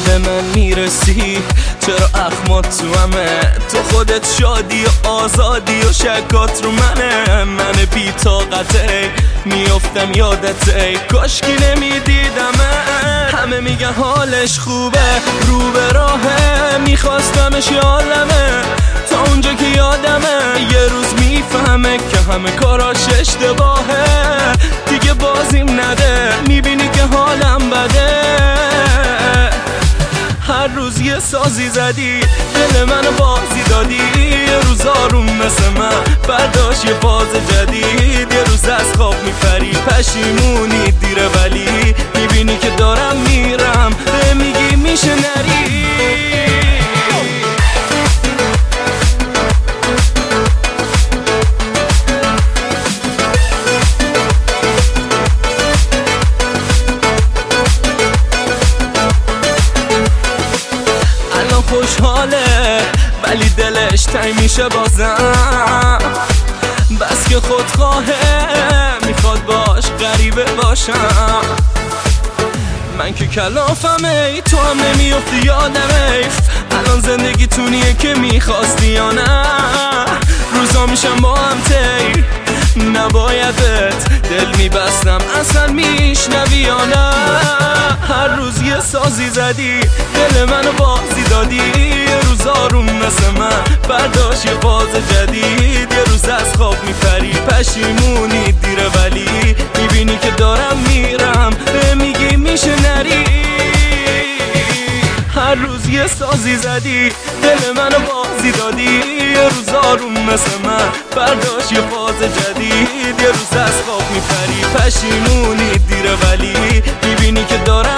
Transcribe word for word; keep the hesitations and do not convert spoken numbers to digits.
دل من میرسی، چرا اخمات تو همه؟ تو خودت شادی و آزادی و شکات رو منه. من بی طاقته میافتم یادته، کاشکی نمیدیدمه. همه میگن حالش خوبه رو به راهه، میخواستمش یادمه تا اونجا که یادمه. یه روز میفهمه که همه کاراش اشتباهه، دیگه بازیم نده، میبینی که حالم بده. هر روز یه سازی زدی، دل منو بازی دادی. یه روز آروم مثل من برداشت یه فاز جدید. یه روز از خواب میپری پشیمونی دیره، ولی میبینی که دارم میرم، میگی میشه نری. خوشحاله ولی دلش تنگ میشه بازم، بس که خودخواهه میخواد باش غریبه باشم. من که کلافمه ای تو هم نمیافتی یادمه. الان زندگی تونیه که میخواستی یا نه؟ روزا میشم با هم تی، نبایدت دل میبستم اصلا میشنوی یا نه؟ هر روز یه سازی زدی، دل منو بازی دادی. یه روز آروم مثل من برداشت یه فاز جدید. یه روز از خواب میپری پشیمونی دیره، ولی میبینی که دارم میرم، میگی میشه نری. هر روز یه سازی زدی، دل منو بازی دادی. یه روز آروم مثل من برداشت یه فاز جدید. یه روز از خواب میپری پشیمونی دیره، ولی میبینی که دارم